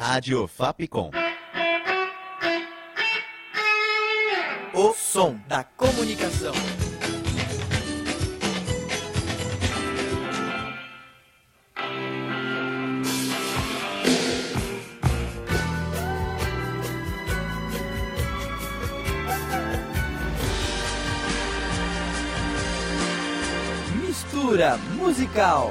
Rádio Fapcom. O som da comunicação. Mistura musical.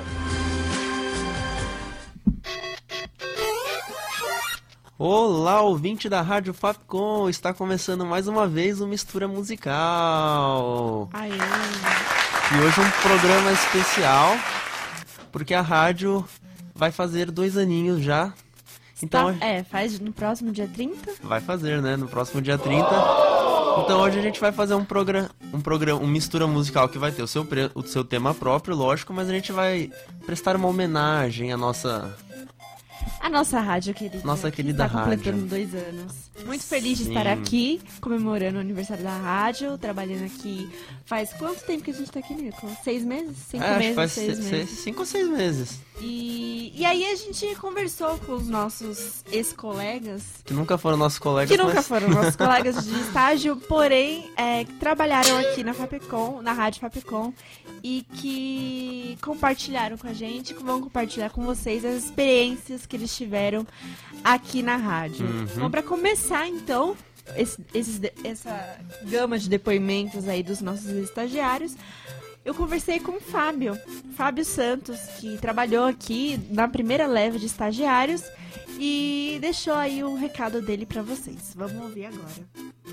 Olá, ouvinte da Rádio Fapcom, está começando mais uma vez o Mistura Musical. Aê. E hoje um programa especial, porque a rádio vai fazer 2 aninhos já. Então, faz no próximo dia 30? Vai fazer, né? No próximo dia 30. Então hoje a gente vai fazer um Mistura Musical que vai ter o seu tema próprio, lógico, mas a gente vai prestar uma homenagem à nossa rádio querida. Nossa querida está rádio. completando 2 anos. Muito feliz de Sim. estar aqui, comemorando o aniversário da rádio, trabalhando aqui. Faz quanto tempo que a gente tá aqui, Nicolas? 6 meses? 5 acho que meses? faz 6 meses. 5 ou 6 meses. E aí a gente conversou com os nossos ex-colegas. Que nunca foram nossos colegas. Que nunca mas... foram nossos colegas de estágio, porém, que trabalharam aqui na Fapcom, na Rádio Fapcom, e que compartilharam com a gente, que vão compartilhar com vocês as experiências que eles tiveram aqui na rádio. Então, para começar, então, essa gama de depoimentos aí dos nossos estagiários, eu conversei com o Fábio Santos, que trabalhou aqui na primeira leva de estagiários e deixou aí o recado dele para vocês. Vamos ouvir agora.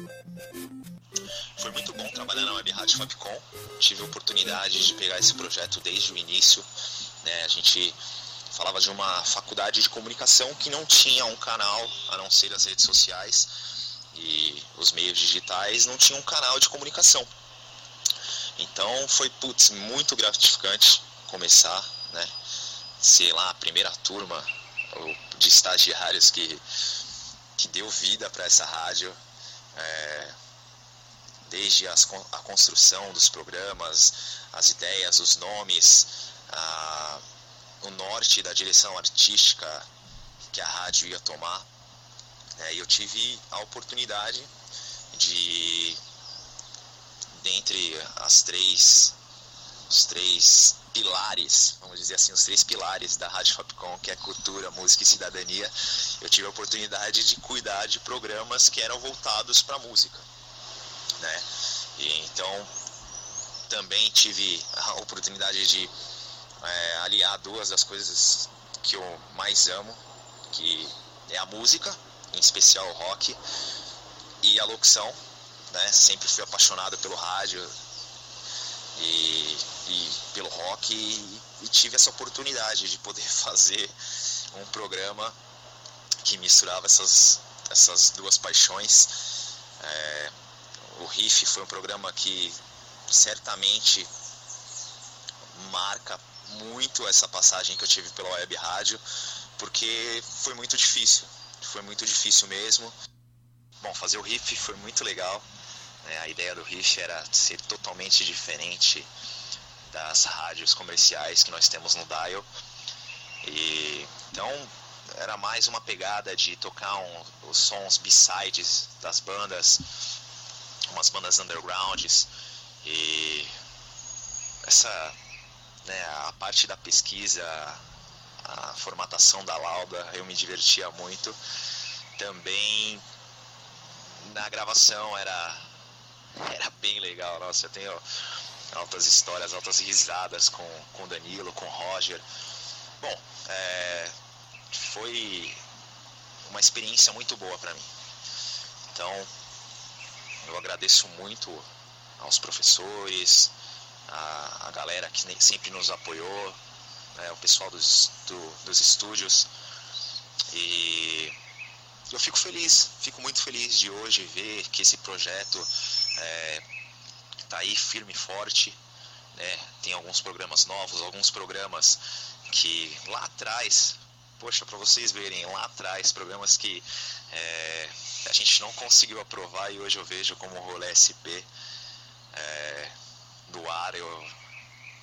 Foi muito bom trabalhar na Web Rádio Fapcom. Tive a oportunidade de pegar esse projeto desde o início, né? A gente falava de uma faculdade de comunicação que não tinha um canal, a não ser as redes sociais e os meios digitais, não tinha um canal de comunicação. Então foi, muito gratificante começar, né? Ser lá a primeira turma de estagiários que deu vida para essa rádio. Desde a construção dos programas, as ideias, os nomes, o norte da direção artística que a rádio ia tomar. E eu tive a oportunidade de, dentre os três pilares, vamos dizer assim, os 3 pilares da Rádio Fapcom, que é cultura, música e cidadania, eu tive a oportunidade de cuidar de programas que eram voltados para a música. Né? E então também tive a oportunidade de aliar 2 das coisas que eu mais amo, que é a música, em especial o rock, e a locução, né? Sempre fui apaixonado pelo rádio e pelo rock e tive essa oportunidade de poder fazer um programa que misturava essas 2 paixões. O Riff foi um programa que certamente marca muito essa passagem que eu tive pela web rádio, porque foi muito difícil mesmo. Bom, fazer o Riff foi muito legal, né? A ideia do Riff era ser totalmente diferente das rádios comerciais que nós temos no Dial, e então era mais uma pegada de tocar os sons B-sides das bandas, umas bandas undergrounds, e a parte da pesquisa, a formatação da lauda, eu me divertia muito. Também na gravação era bem legal. Nossa, eu tenho altas histórias, altas risadas com o Danilo, com o Roger. Bom, foi uma experiência muito boa para mim. Então eu agradeço muito aos professores, a galera que sempre nos apoiou, né, o pessoal dos estúdios. E eu fico muito feliz de hoje ver que esse projeto está aí firme e forte, né? Tem alguns programas novos, alguns programas que lá atrás, para vocês verem, lá atrás, programas que a gente não conseguiu aprovar e hoje eu vejo como o Rolê SP do ar.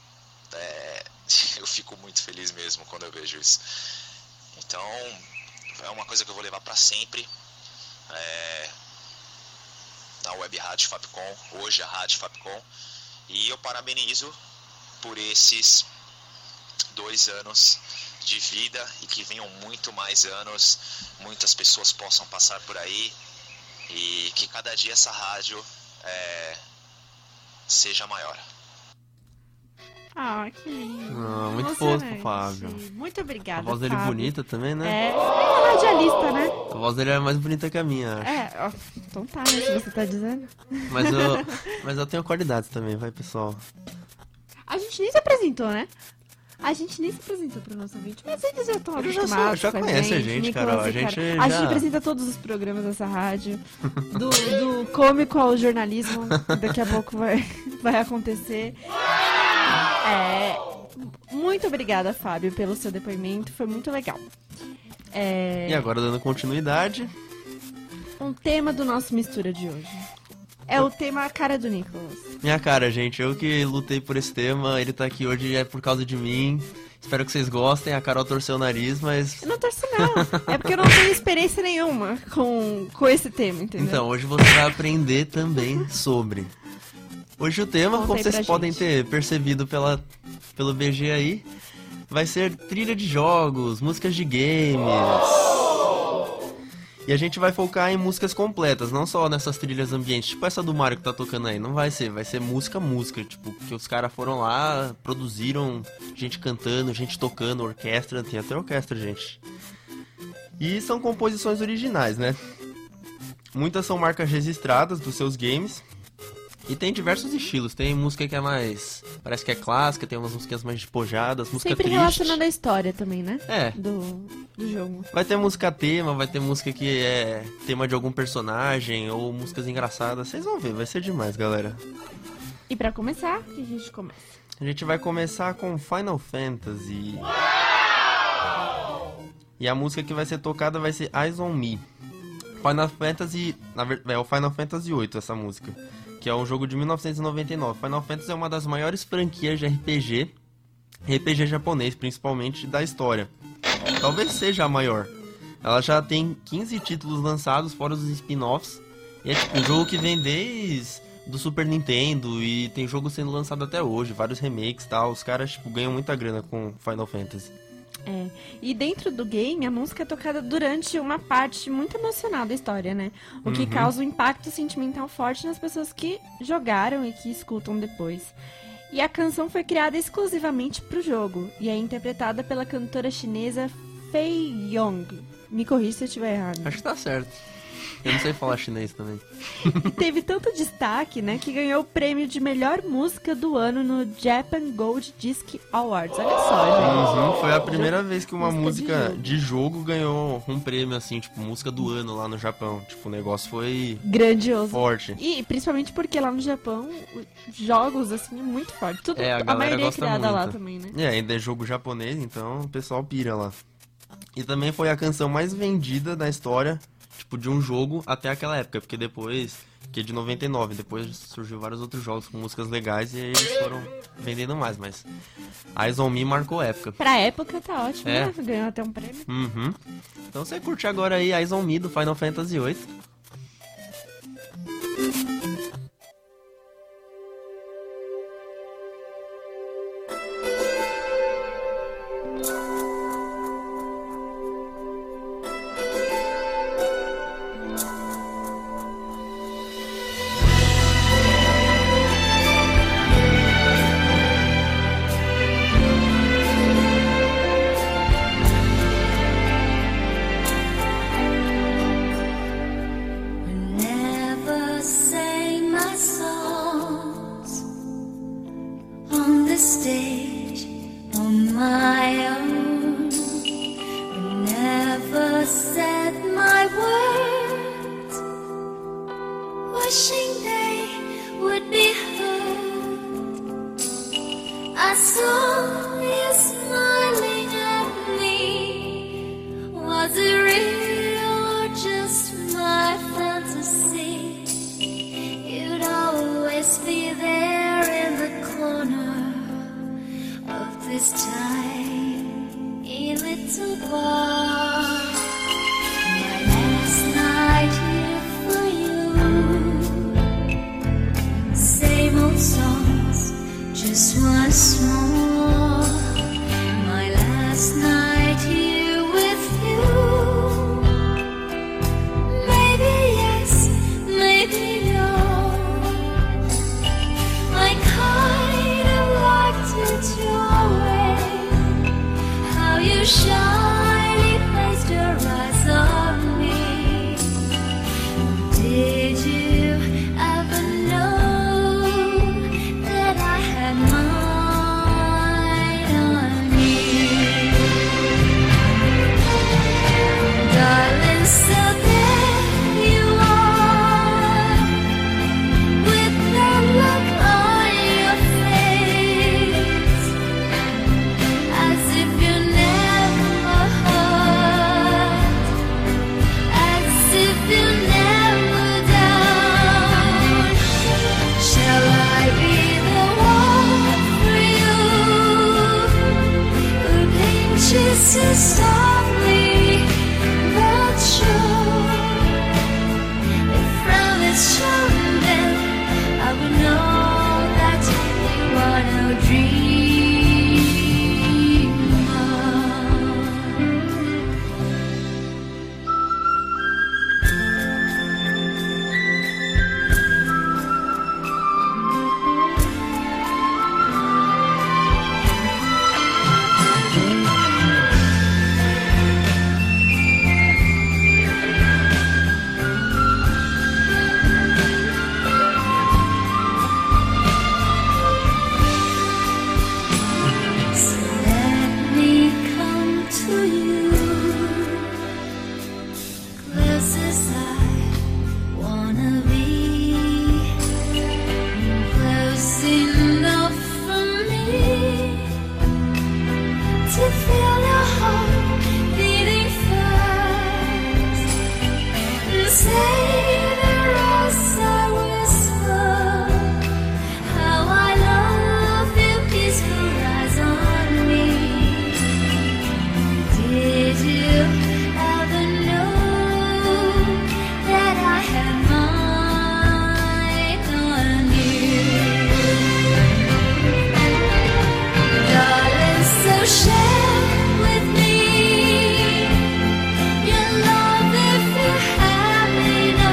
Eu fico muito feliz mesmo quando eu vejo isso. Então é uma coisa que eu vou levar para sempre. Na Web Rádio Fapcom, hoje a Rádio Fapcom, e eu parabenizo por esses 2 anos de vida e que venham muito mais anos, muitas pessoas possam passar por aí e que cada dia essa rádio seja maior. Ah, que lindo. Muito fofo, Fábio. Muito obrigada, A voz dele é Fábio. bonita também, né? É radialista, né? A voz dele é mais bonita que a minha, acho. Então tá, né, se você tá dizendo. Mas eu tenho qualidades também, vai, pessoal. A gente nem se apresentou, né? A gente nem se apresentou pro nosso ouvinte, mas eles já estão acostumados já com conhece a gente, Nicolas Carol. e A gente Carol. A já... gente apresenta todos os programas dessa rádio. Do cômico ao jornalismo. Daqui a pouco vai acontecer. Muito obrigada, Fábio, pelo seu depoimento. Foi muito legal. E agora, dando continuidade... Um tema do nosso Mistura de hoje. É o tema A Cara do Nicolas. Minha cara, gente. Eu que lutei por esse tema. Ele tá aqui hoje é por causa de mim. Espero que vocês gostem. A Carol torceu o nariz, mas... Eu não torço, não. É porque eu não tenho experiência nenhuma com esse tema, entendeu? Então, hoje você vai aprender também sobre... Hoje o tema, Conta como aí vocês pra podem gente. ter percebido pelo BG aí, vai ser trilha de jogos, músicas de games. E a gente vai focar em músicas completas, não só nessas trilhas ambientes, tipo essa do Mario que tá tocando aí. Não vai ser música, tipo, que os caras foram lá, produziram gente cantando, gente tocando, orquestra, tem até orquestra, gente. E são composições originais, né? Muitas são marcas registradas dos seus games. E tem diversos estilos, tem música que é mais... parece que é clássica, tem umas músicas mais despojadas, música Sempre triste. relacionando a história também, né? É. Do jogo. Vai ter música tema, vai ter música que é tema de algum personagem, ou músicas engraçadas. Vocês vão ver, vai ser demais, galera. E pra começar, o que a gente começa? A gente vai começar com Final Fantasy. E a música que vai ser tocada vai ser Eyes on Me. Final Fantasy... é o Final Fantasy VIII essa música. Que é um jogo de 1999. Final Fantasy é uma das maiores franquias de RPG japonês, principalmente, da história. Talvez seja a maior. Ela já tem 15 títulos lançados, fora os spin-offs. E é tipo um jogo que vem desde do Super Nintendo e tem jogo sendo lançado até hoje, vários remakes e tal. Os caras tipo, ganham muita grana com Final Fantasy. E dentro do game, a música é tocada durante uma parte muito emocional da história, né? O que causa um impacto sentimental forte nas pessoas que jogaram e que escutam depois. E a canção foi criada exclusivamente pro jogo e é interpretada pela cantora chinesa Fei Yong. Me corrija se eu estiver errado. Acho que tá certo. Eu não sei falar chinês também. E teve tanto destaque, né, que ganhou o prêmio de melhor música do ano no Japan Gold Disc Awards. Olha só, gente. Foi a primeira vez que uma Música música de jogo ganhou um prêmio, assim, tipo, música do ano lá no Japão. Tipo, o negócio foi Grandioso. forte. E principalmente porque lá no Japão, jogos, assim, é muito forte. Tudo, A a galera maioria é gosta criada muito. lá também, né? Ainda é jogo japonês, então o pessoal pira lá. E também foi a canção mais vendida da história, tipo, de um jogo até aquela época, porque depois, que é de 99, depois surgiu vários outros jogos com músicas legais e aí eles foram vendendo mais, mas Eyes on Me marcou época. Pra época tá ótimo, É. né? Ganhou até um prêmio. Então você curte agora aí Eyes on Me do Final Fantasy VIII. Never sang my songs on the stage on my own. Never said my words, wishing they would be heard. I saw you smiling at me. Was it real or just my fantasy? You'd always be there in the corner of this tiny little bar. say the rose I whisper, how I love your peaceful eyes on me. Did you ever know that I had mine on you? Darling, so share with me your love if you have enough.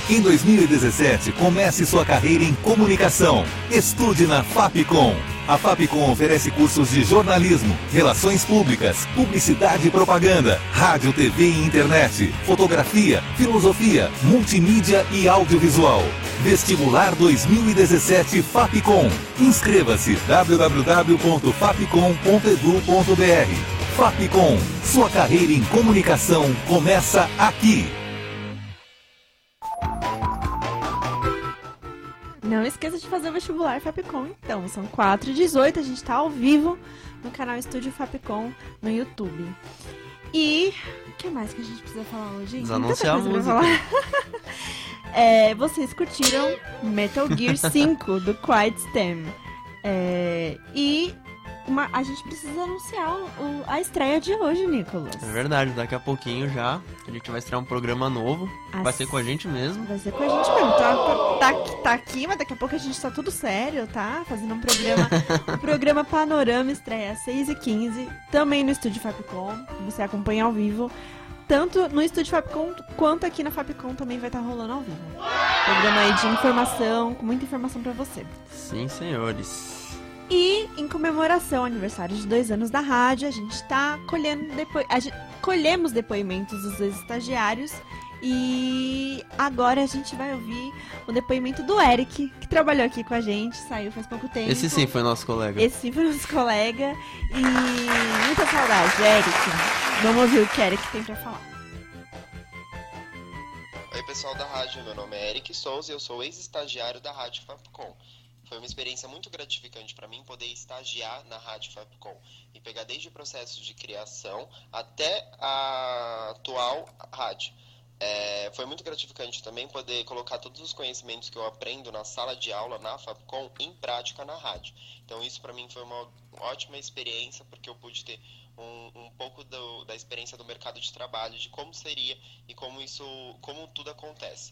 Em 2017, comece sua carreira em comunicação. Estude na Fapcom. A Fapcom oferece cursos de jornalismo, relações públicas, publicidade e propaganda, rádio, TV e internet, fotografia, filosofia, multimídia e audiovisual. Vestibular 2017 Fapcom. Inscreva-se www.fapcom.edu.br. Fapcom, sua carreira em comunicação começa aqui. Não esqueça de fazer o vestibular Fapcom, então. São 4h18, a gente tá ao vivo no canal Estúdio Fapcom no YouTube. E o que mais que a gente precisa falar hoje? Tem tanta Desanunciar a coisa pra música. falar. Vocês curtiram Metal Gear 5 do Quiet Stem. A gente precisa anunciar a estreia de hoje, Nicolas. É verdade, daqui a pouquinho já a gente vai estrear um programa novo. Vai ser com a gente mesmo. Vai ser com a gente mesmo. Tá aqui, mas daqui a pouco a gente tá tudo sério, tá? Fazendo um programa. O programa Panorama estreia às 6h15. Também no Estúdio Fapcom. Você acompanha ao vivo. Tanto no Estúdio Fapcom quanto aqui na Fapcom também vai estar rolando ao vivo. Programa aí de informação, com muita informação pra você. Sim, senhores. E em comemoração ao aniversário de 2 anos da rádio, a gente tá colhemos depoimentos dos ex-estagiários. E agora a gente vai ouvir o depoimento do Eric, que trabalhou aqui com a gente, saiu faz pouco tempo. Esse sim foi nosso colega. E muita saudade, Eric. Vamos ouvir o que o Eric tem pra falar. Oi pessoal da rádio, meu nome é Eric Souza e eu sou ex-estagiário da Rádio Fapcom. Foi uma experiência muito gratificante para mim poder estagiar na Rádio Fapcom e pegar desde o processo de criação até a atual rádio. Foi muito gratificante também poder colocar todos os conhecimentos que eu aprendo na sala de aula na Fapcom em prática na rádio. Então isso para mim foi uma ótima experiência, porque eu pude ter um pouco da experiência do mercado de trabalho, de como seria e como tudo acontece.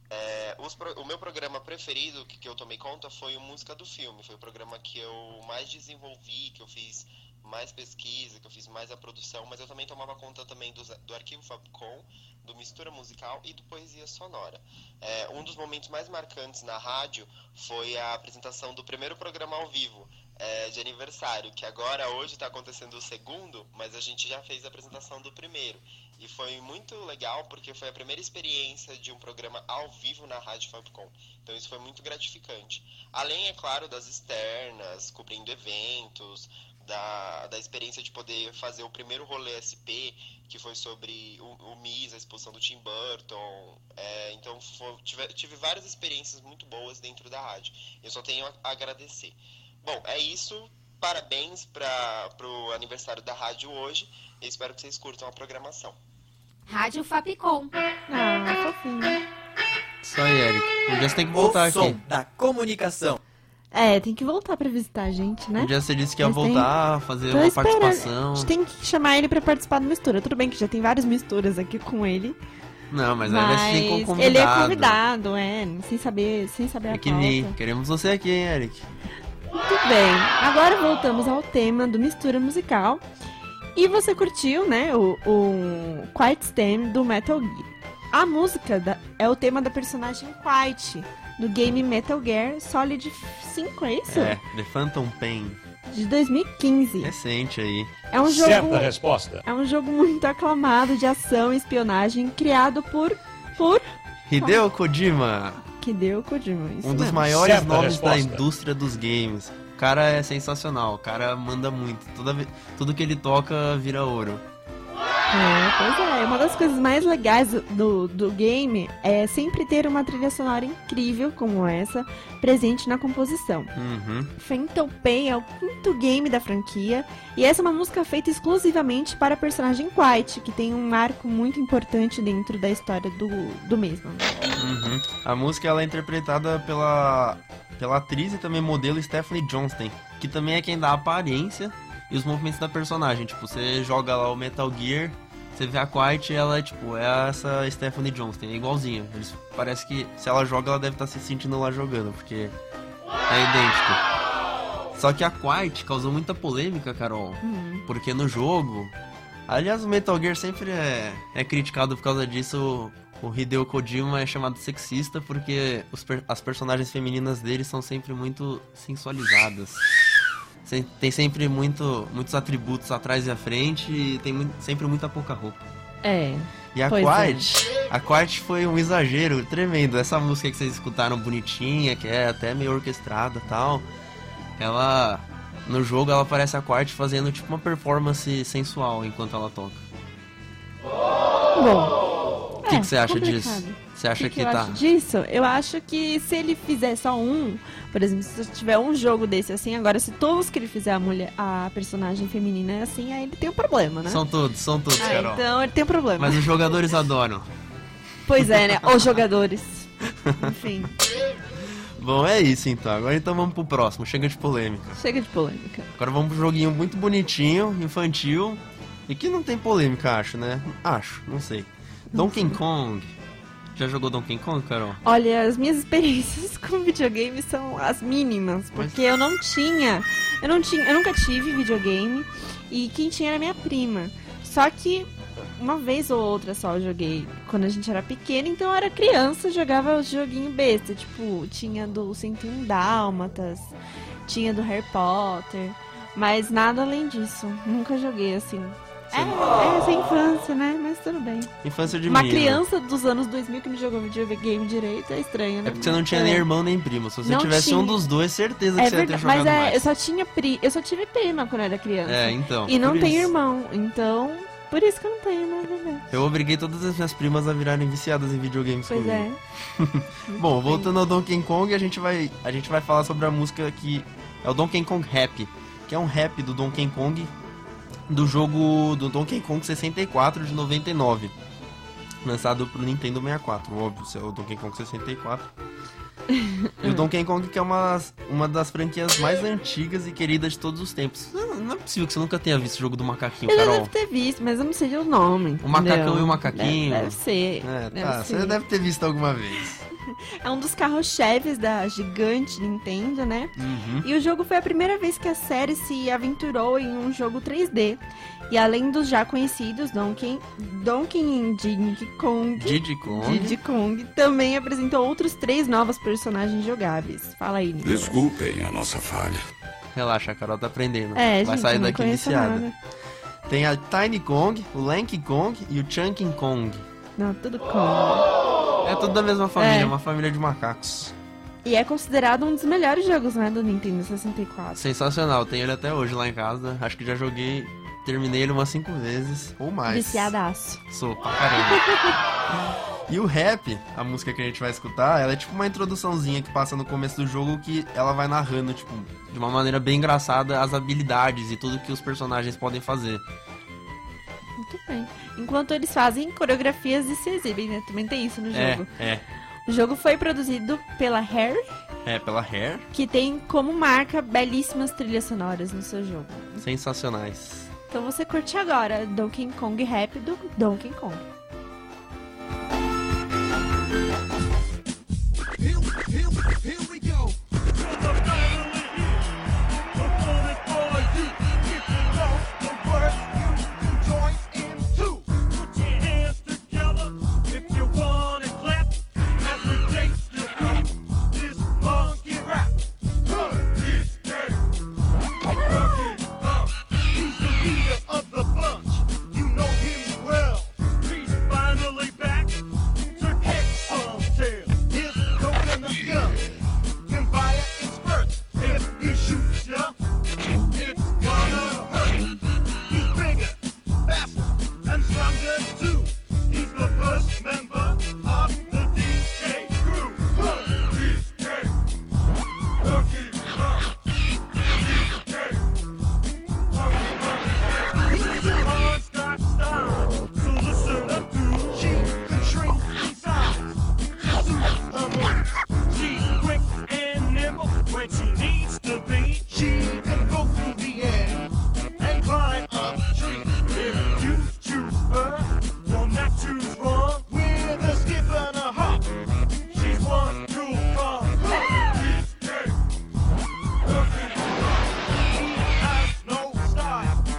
O meu programa preferido que eu tomei conta foi o Música do Filme. Foi o programa que eu mais desenvolvi, que eu fiz mais pesquisa, que eu fiz mais a produção, mas eu também tomava conta também do Arquivo Fapcom, do Mistura Musical e do Poesia Sonora. Um dos momentos mais marcantes na rádio foi a apresentação do primeiro programa ao vivo de aniversário, que agora hoje está acontecendo o segundo, mas a gente já fez a apresentação do primeiro. E foi muito legal porque foi a primeira experiência de um programa ao vivo na Rádio Fapcom. Então isso foi muito gratificante. Além, é claro, das externas, cobrindo eventos, da experiência de poder fazer o primeiro rolê SP, que foi sobre o Miss, a expulsão do Tim Burton. Então tive várias experiências muito boas dentro da rádio. Eu só tenho a agradecer. Bom, é isso. Parabéns pro aniversário da rádio hoje. Eu espero que vocês curtam a programação. Rádio Fapcom. Fofinho. Isso aí, Eric. Um dia você tem que voltar O som aqui. da comunicação. Tem que voltar pra visitar a gente, né? Um dia você disse que ia Mas voltar, fazer Tô uma esperando. participação. A gente tem que chamar ele pra participar do Mistura. Tudo bem que já tem várias misturas aqui com ele. Não, mas aí vai ser como convidado. Ele é convidado, sem saber a É que nem. pauta. Queremos você aqui, hein, Eric? Muito bem, agora voltamos ao tema do Mistura Musical. E você curtiu, né, o Quiet Stem do Metal Gear. A música é o tema da personagem Quiet, do game Metal Gear Solid 5, é isso? The Phantom Pain. De 2015. Recente aí. É um jogo, Certa resposta. é um jogo muito aclamado de ação e espionagem, criado por Hideo Kojima. Hideo Kojima. Isso Um dos mesmo. maiores Certa nomes da resposta. indústria dos games. O cara é sensacional, o cara manda muito. Tudo que ele toca vira ouro. Pois é. Uma das coisas mais legais do game é sempre ter uma trilha sonora incrível como essa presente na composição. Uhum. Phantom Pain é o quinto game da franquia e essa é uma música feita exclusivamente para a personagem Quiet, que tem um marco muito importante dentro da história do mesmo. Uhum. A música ela é interpretada pela atriz e também modelo Stephanie Johnston, que também é quem dá a aparência e os movimentos da personagem. Tipo, você joga lá o Metal Gear, você vê a Quiet e ela é essa Stephanie Johnston, é igualzinha. Parece que se ela joga, ela deve estar se sentindo lá jogando, porque é idêntico. Só que a Quiet causou muita polêmica, Carol, porque no jogo... Aliás, o Metal Gear sempre é criticado por causa disso, o Hideo Kojima é chamado sexista porque as personagens femininas dele são sempre muito sensualizadas. Tem sempre muitos atributos atrás e à frente e tem sempre muita pouca roupa. E a Quart foi um exagero tremendo. Essa música que vocês escutaram bonitinha, que é até meio orquestrada e tal, ela... No jogo ela parece a Quart fazendo tipo uma performance sensual enquanto ela toca. Bom, O que você acha complicado. disso? Você acha que eu tá... acho disso? Eu acho que se ele fizer só um, por exemplo, se tiver um jogo desse assim, agora se todos que ele fizer a personagem feminina é assim, aí ele tem um problema, né? São todos, Carol. Então ele tem um problema. Mas os jogadores adoram. Pois é, né? Os jogadores. Enfim, Bom, é isso então. Agora então vamos pro próximo. Chega de polêmica. chega de polêmica. Agora vamos pro joguinho muito bonitinho, infantil. E que não tem polêmica, acho, né? Acho, não sei. Donkey Kong. Já jogou Donkey Kong, Carol? Olha, as minhas experiências com videogame são as mínimas, porque eu nunca tive videogame e quem tinha era minha prima. Só que uma vez ou outra só eu joguei quando a gente era pequena, então eu era criança, jogava joguinho besta, tipo, tinha do 101 Dálmatas, tinha do Harry Potter, mas nada além disso, nunca joguei assim. Essa infância, né? Mas tudo bem. Infância de Uma menino. criança dos anos 2000 que não jogou videogame direito é estranho, né? É porque você não tinha nem irmão nem primo. Se você Não tivesse tinha. um dos dois, certeza que É você ia ter verdade, jogado mas mais. eu só tive prima quando eu era criança. Então. E não por tenho isso. irmão, então por isso que eu não tenho nada a ver. Eu obriguei todas as minhas primas a virarem viciadas em videogames Pois comigo. é. Bom, voltando ao Donkey Kong, a gente vai falar sobre a música que é o Donkey Kong Rap, que é um rap do Donkey Kong do jogo do Donkey Kong 64 de 99, lançado pro Nintendo 64, óbvio, é o Donkey Kong 64. E o Donkey Kong que é uma das franquias mais antigas e queridas de todos os tempos. Não é possível que você nunca tenha visto o jogo do macaquinho, Eu já Carol. devo ter visto, mas eu não sei o nome. O macacão entendeu? e o macaquinho. Deve ser. Você deve ter visto alguma vez. É um dos carros-cheves da gigante Nintendo, né? Uhum. E o jogo foi a primeira vez que a série se aventurou em um jogo 3D. E além dos já conhecidos Donkey Kong, Diddy Kong. também apresentou outros 3 novos personagens jogáveis. Fala aí, Nicolas. Desculpem a nossa falha. Relaxa, a Carol tá aprendendo. É, Vai gente, sair eu não daqui conheço viciada. nada. Tem a Tiny Kong, o Lanky Kong e o Chunky Kong. Não, tudo Kong. É tudo da mesma família, É. uma família de macacos. E é considerado um dos melhores jogos, né, do Nintendo 64. Sensacional, tenho ele até hoje lá em casa. Acho que já joguei, terminei ele umas 5 vezes ou mais. Viciadaço. Sou pra caramba. E o rap, a música que a gente vai escutar, ela é tipo uma introduçãozinha que passa no começo do jogo que ela vai narrando, tipo, de uma maneira bem engraçada as habilidades e tudo que os personagens podem fazer. Muito bem. Enquanto eles fazem coreografias e se exibem, né? Também tem isso no jogo. É, O jogo foi produzido pela Rare, pela Rare. que tem como marca belíssimas trilhas sonoras no seu jogo. Sensacionais. Então você curte agora Donkey Kong Rap do Donkey Kong.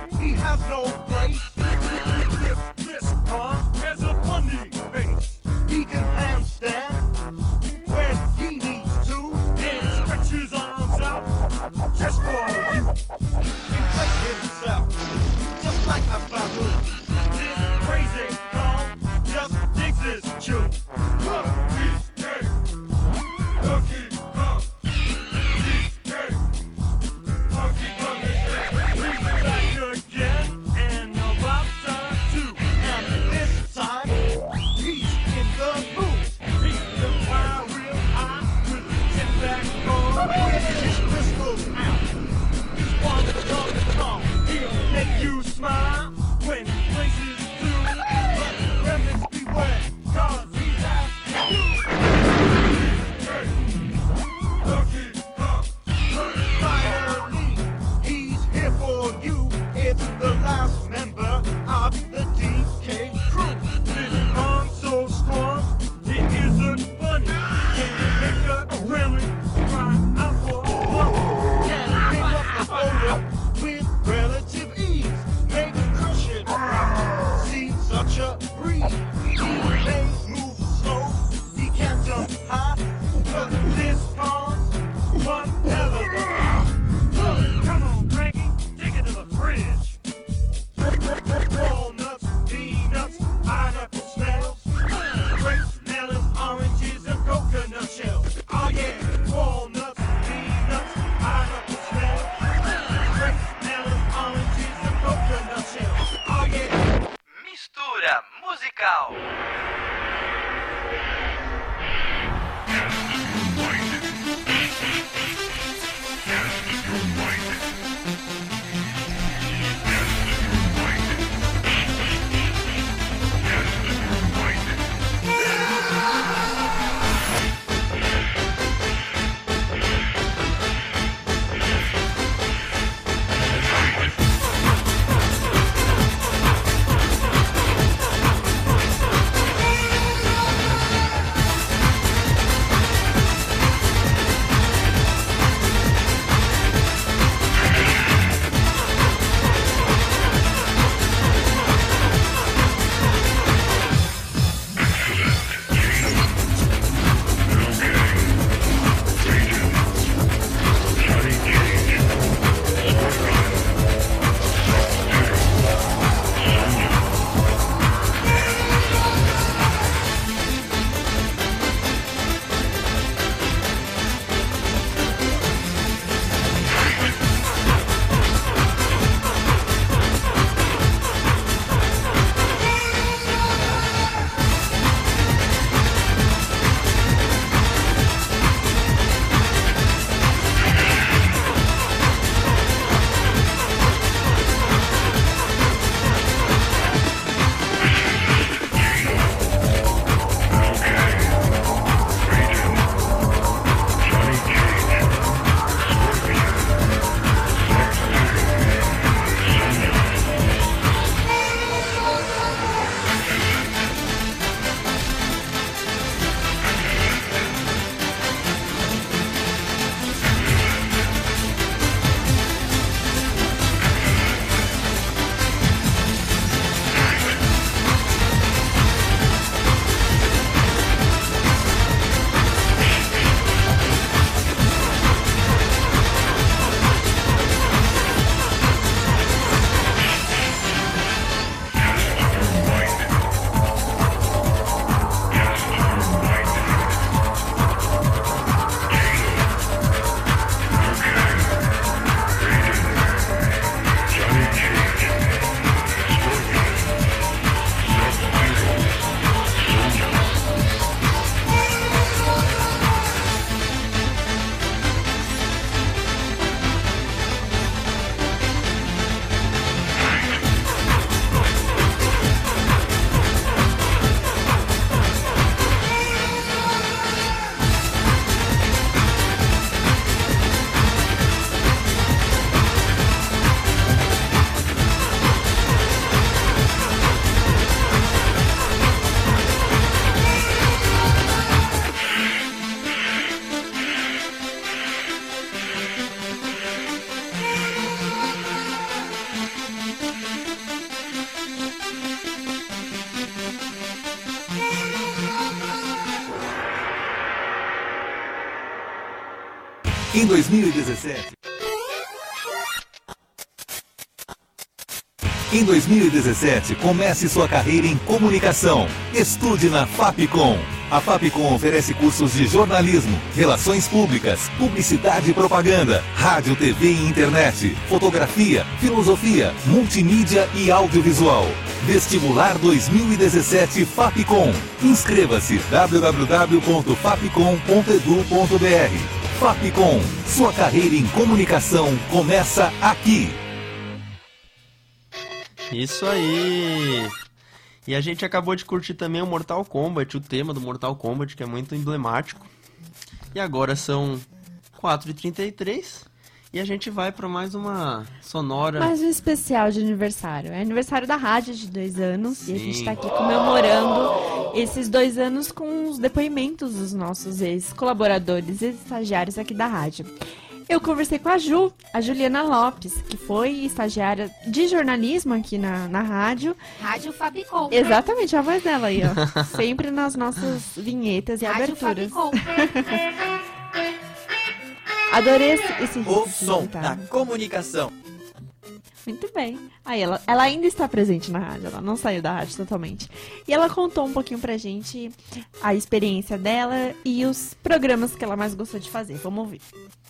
He Em 2017... Em 2017, comece sua carreira em comunicação. Estude na Fapcom. A Fapcom oferece cursos de jornalismo, relações públicas, publicidade e propaganda, rádio, TV e internet, fotografia, filosofia, multimídia e audiovisual. Vestibular 2017 Fapcom. Inscreva-se www.fapcom.edu.br. Fapcom, sua carreira em comunicação começa aqui. Isso aí! E a gente acabou de curtir também o Mortal Kombat, o tema do Mortal Kombat, que é muito emblemático. E agora são 4h33 e a gente vai para mais uma sonora... Mais um especial de aniversário. É aniversário da rádio de 2 anos. Sim. E a gente está aqui comemorando esses 2 anos com os depoimentos dos nossos ex-colaboradores, ex-estagiários aqui da rádio. Eu conversei com a Juliana Lopes, que foi estagiária de jornalismo aqui na rádio. Rádio Fapcom. Exatamente, a voz dela aí, ó. Sempre nas nossas vinhetas e Rádio aberturas. Fapcom. Adorei esse O ritmo, som tá? da comunicação. Muito bem. Aí ela ainda está presente na rádio, ela não saiu da rádio totalmente. E ela contou um pouquinho pra gente a experiência dela e os programas que ela mais gostou de fazer. Vamos ouvir.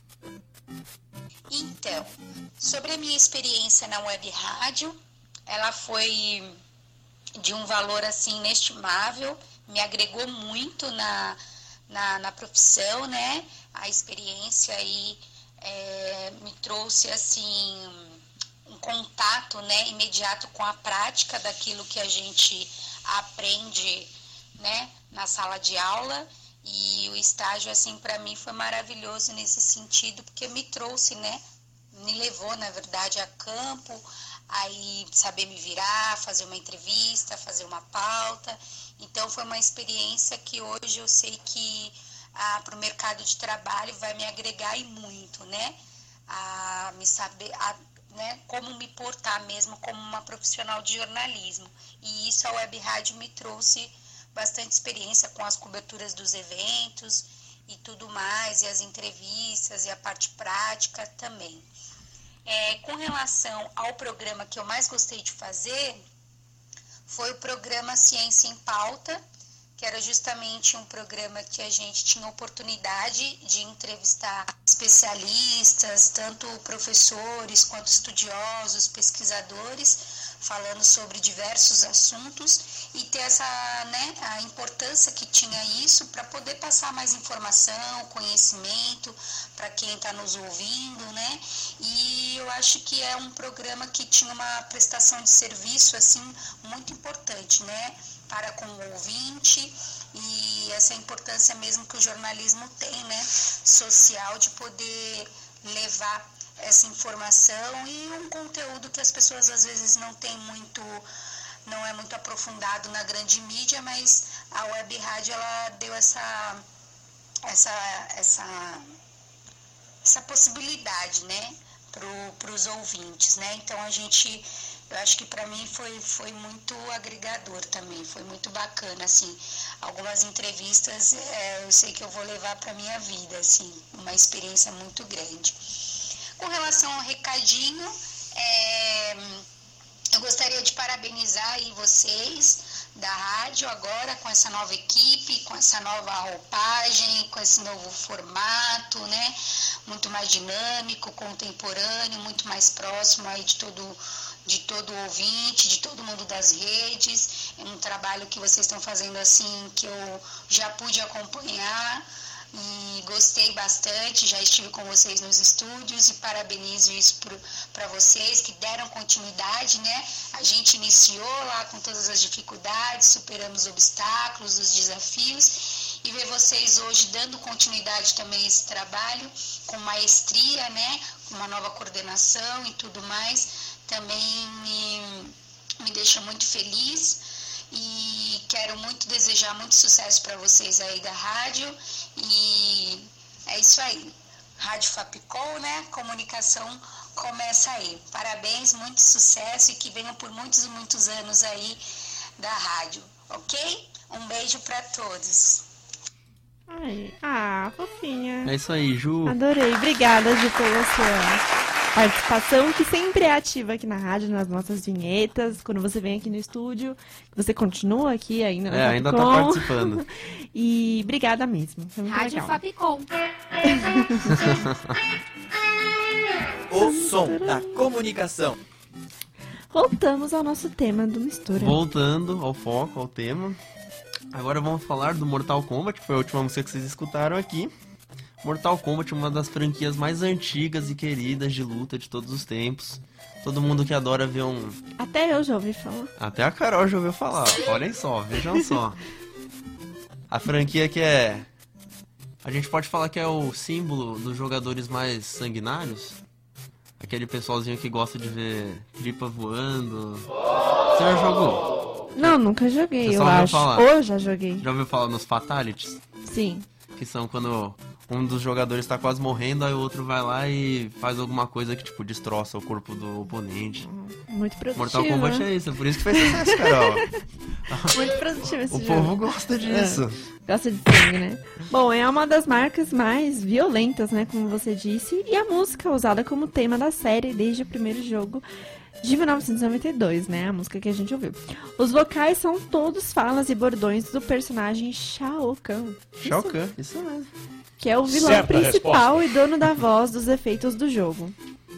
Então, sobre a minha experiência na web rádio, ela foi de um valor assim inestimável, me agregou muito na profissão, né? A experiência aí me trouxe assim um contato, né, imediato com a prática daquilo que a gente aprende, né, na sala de aula. E o estágio, assim, para mim foi maravilhoso nesse sentido, porque me trouxe, né, me levou, na verdade, a campo, aí saber me virar, fazer uma entrevista, fazer uma pauta. Então, foi uma experiência que hoje eu sei que para o mercado de trabalho vai me agregar e muito, né, a me saber, né, como me portar mesmo como uma profissional de jornalismo. E isso a web rádio me trouxe bastante experiência com as coberturas dos eventos e tudo mais, e as entrevistas e a parte prática também. Com relação ao programa que eu mais gostei de fazer, foi o programa Ciência em Pauta, que era justamente um programa que a gente tinha oportunidade de entrevistar especialistas, tanto professores quanto estudiosos, pesquisadores, falando sobre diversos assuntos e ter essa, né, a importância que tinha isso para poder passar mais informação, conhecimento para quem está nos ouvindo, né? E eu acho que é um programa que tinha uma prestação de serviço assim muito importante, né, para com o ouvinte, e essa importância mesmo que o jornalismo tem, né, social, de poder levar essa informação e um conteúdo que as pessoas às vezes não é muito aprofundado na grande mídia, mas a web rádio ela deu essa possibilidade, né, para os ouvintes, né? Então eu acho que para mim foi muito agregador também, foi muito bacana, assim, algumas entrevistas eu sei que eu vou levar para minha vida, assim, uma experiência muito grande. Com relação ao recadinho, eu gostaria de parabenizar aí vocês da rádio agora com essa nova equipe, com essa nova roupagem, com esse novo formato, né? Muito mais dinâmico, contemporâneo, muito mais próximo aí de todo ouvinte, de todo mundo das redes. É um trabalho que vocês estão fazendo assim, que eu já pude acompanhar e gostei bastante, já estive com vocês nos estúdios e parabenizo isso para vocês que deram continuidade, né? A gente iniciou lá com todas as dificuldades, superamos os obstáculos, os desafios, e ver vocês hoje dando continuidade também a esse trabalho com maestria, né? Com uma nova coordenação e tudo mais, também me deixa muito feliz. E quero muito desejar muito sucesso para vocês aí da rádio. E é isso aí. Rádio Fapcom, né? Comunicação começa aí. Parabéns, muito sucesso e que venham por muitos e muitos anos aí da rádio, ok? Um beijo para todos. Ai, fofinha. É isso aí, Ju. Adorei. Obrigada, Ju, pela sua participação, que sempre é ativa aqui na rádio, nas nossas vinhetas, quando você vem aqui no estúdio. Você continua aqui ainda na ainda tá Fapcom. participando. E obrigada mesmo. Foi muito Rádio legal. Fapcom. O som da comunicação. Voltamos ao nosso tema do Mistura. Voltando ao foco, ao tema. Agora vamos falar do Mortal Kombat, que foi a última música que vocês escutaram aqui. Mortal Kombat, uma das franquias mais antigas e queridas de luta de todos os tempos. Todo mundo que adora ver um... Até eu já ouvi falar. Até a Carol já ouviu falar. Olhem só, vejam só. A franquia que é... A gente pode falar que é o símbolo dos jogadores mais sanguinários. Aquele pessoalzinho que gosta de ver tripa voando. Você já jogou? Não, nunca joguei, Você eu só ouviu acho. falar? Ou já joguei. Já ouviu falar nos Fatalities? Sim. Que são quando um dos jogadores tá quase morrendo, aí o outro vai lá e faz alguma coisa que, tipo, destroça o corpo do oponente. Muito produtivo. Mortal Kombat né? é isso, é por isso que faz sucesso, Carol. Muito produtivo esse O jogo. povo gosta disso. Gosta de sangue, né? Bom, é uma das marcas mais violentas, né? Como você disse. E a música usada como tema da série desde o primeiro jogo de 1992, né? A música que a gente ouviu. Os vocais são todos falas e bordões do personagem Shao Kahn. Shao Kahn, isso mesmo. Que é o vilão principal e dono da voz dos efeitos do jogo.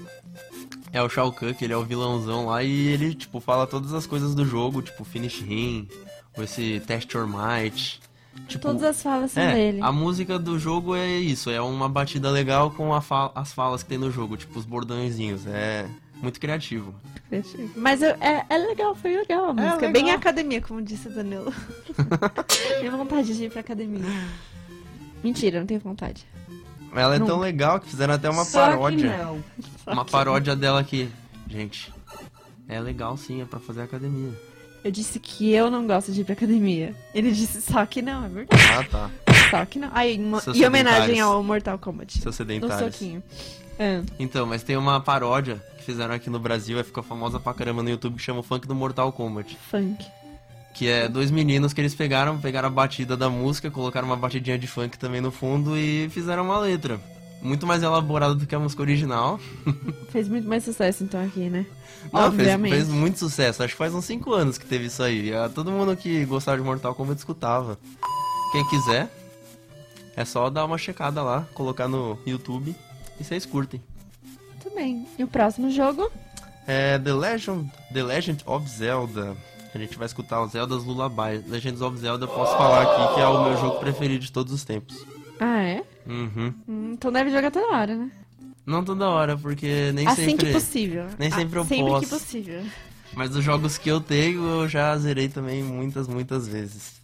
É o Shao Kahn, que ele é o vilãozão lá e ele, tipo, fala todas as coisas do jogo, tipo, Finish Him, ou esse Test Your Might. Tipo, Todas as falas são dele. A música do jogo é isso, é uma batida legal com as falas que tem no jogo, tipo, os bordõezinhos. É muito criativo. Mas é legal, foi legal a música. legal. Bem academia, como disse o Danilo. Tenho vontade de ir pra academia. Mentira, não tenho vontade. Ela é Nunca. tão legal que fizeram até uma Só que paródia. não. Uma paródia dela aqui. Gente, é legal sim, é pra fazer academia. Eu disse que eu não gosto de ir pra academia. Ele disse só que não, é verdade. Ah, tá. Só que não. Aí, Seus e homenagem sedentários. ao Mortal Kombat. Seus No sedentários. soquinho. Ah, Então, mas tem uma paródia que fizeram aqui no Brasil, ficou famosa pra caramba no YouTube, que chama o Funk do Mortal Kombat. funk. Que é dois meninos que eles pegaram a batida da música, colocaram uma batidinha de funk também no fundo e fizeram uma letra. Muito mais elaborada do que a música original. Fez muito mais sucesso, então, aqui, né? Não, Obviamente. fez muito sucesso. Acho que faz uns 5 anos que teve isso aí. Todo mundo que gostava de Mortal Kombat escutava. Quem quiser, é só dar uma checada lá, colocar no YouTube e vocês curtem. Muito bem. E o próximo jogo? É The Legend of Zelda. A gente vai escutar o Zelda's Lullaby. Legends of Zelda, eu posso falar aqui que é o meu jogo preferido de todos os tempos. Ah, é? Uhum. Então deve jogar toda hora, né? Não toda hora, porque nem Assim sempre... que possível. nem sempre eu Sempre posso. que possível. Mas os jogos que eu tenho, eu já zerei também muitas vezes.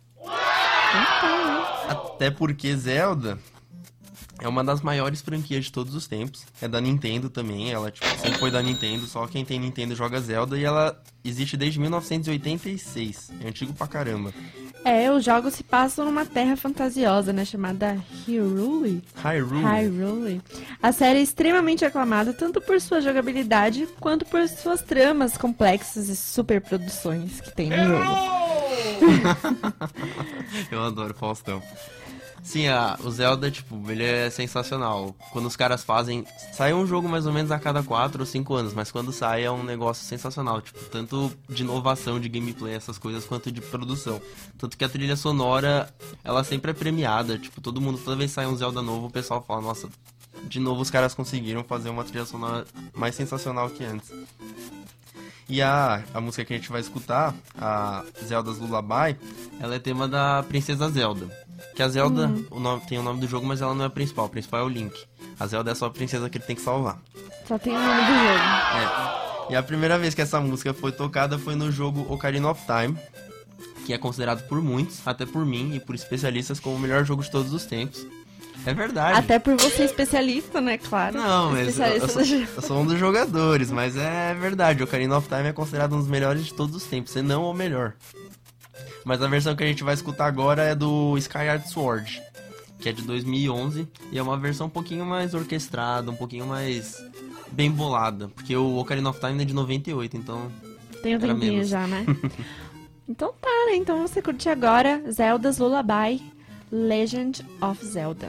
Até porque Zelda é uma das maiores franquias de todos os tempos. É da Nintendo também, ela tipo, sempre foi da Nintendo, só quem tem Nintendo joga Zelda e ela existe desde 1986. É antigo pra caramba. É, os jogos se passam numa terra fantasiosa, né? Chamada Hyrule. Hyrule. A série é extremamente aclamada tanto por sua jogabilidade quanto por suas tramas complexas e superproduções que tem no jogo. Eu adoro Faustão. Sim, o Zelda, tipo, ele é sensacional. Quando os caras fazem... Sai um jogo mais ou menos a cada 4 ou 5 anos, mas quando sai é um negócio sensacional. Tipo, tanto de inovação, de gameplay, essas coisas, quanto de produção. Tanto que a trilha sonora, ela sempre é premiada. Tipo, todo mundo, toda vez que sai um Zelda novo, o pessoal fala, nossa, de novo os caras conseguiram fazer uma trilha sonora mais sensacional que antes. E a música que a gente vai escutar, a Zelda's Lullaby, ela é tema da Princesa Zelda. Que a Zelda tem o nome do jogo, mas ela não é a principal. O principal é o Link. A Zelda é só a princesa que ele tem que salvar. Só tem o nome do jogo. É. E a primeira vez que essa música foi tocada foi no jogo Ocarina of Time, que é considerado por muitos, até por mim e por especialistas, como o melhor jogo de todos os tempos. É verdade. Até por você especialista, né? Claro. Não, mas eu sou um dos jogadores, mas é verdade. Ocarina of Time é considerado um dos melhores de todos os tempos, se não o melhor. Mas a versão que a gente vai escutar agora é do Skyward Sword, que é de 2011, e é uma versão um pouquinho mais orquestrada, um pouquinho mais bem bolada, porque o Ocarina of Time é de 98, então... Tem um era tempinho menos. já, né? Então tá, né? Então você curte agora Zelda's Lullaby Legend of Zelda.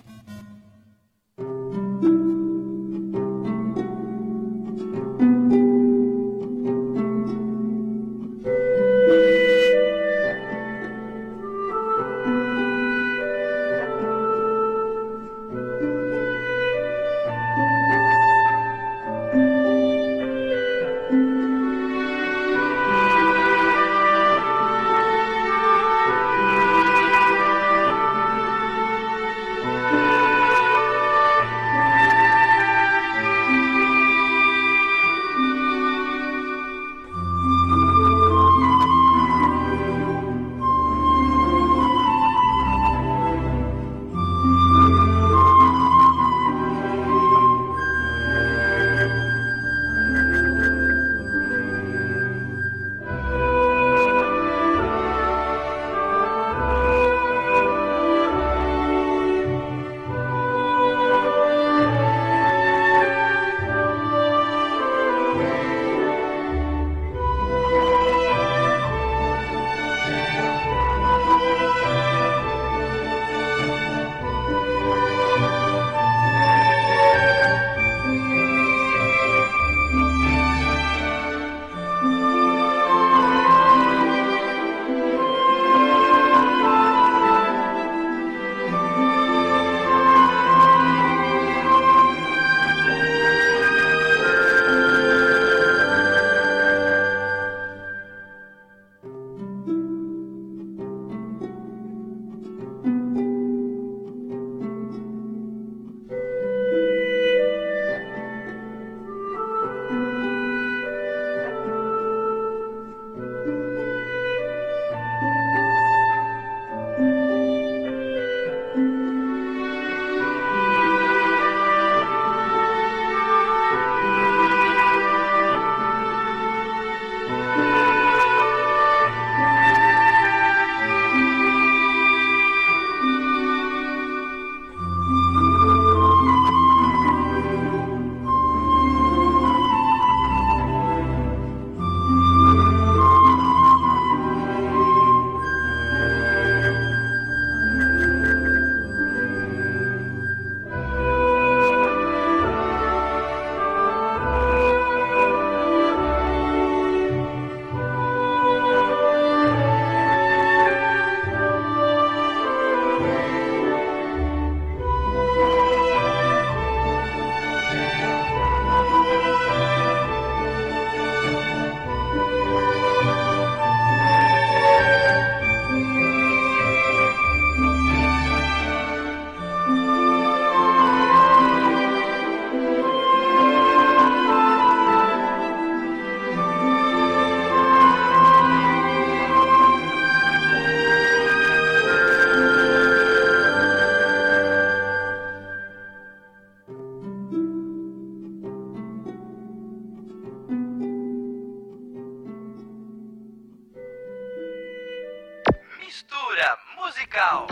Mistura musical.